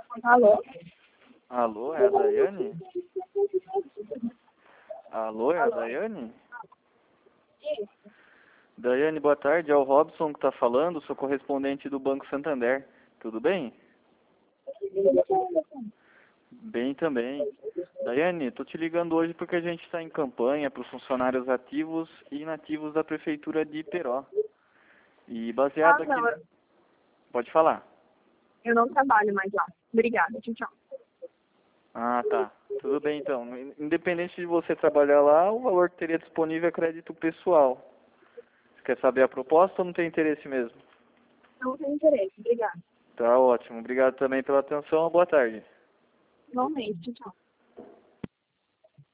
Alô? Alô, é a Daiane? Alô, é a Alô? Daiane? Isso. Daiane, boa tarde. É o Robson que está falando, sou correspondente do Banco Santander. Tudo bem? Bem também. Daiane, tô te ligando hoje porque a gente está em campanha para os funcionários ativos e inativos da Prefeitura de Iperó. E baseado aqui... Não, Pode falar. eu não trabalho mais lá. Obrigada, tchau, tchau. Ah, tá. Tudo bem então. Independente de você trabalhar lá, o valor que teria disponível é crédito pessoal. Você quer saber a proposta ou não tem interesse mesmo? Não tenho interesse, obrigada. Tá ótimo. Obrigado também pela atenção. Boa tarde. Igualmente, tchau, tchau.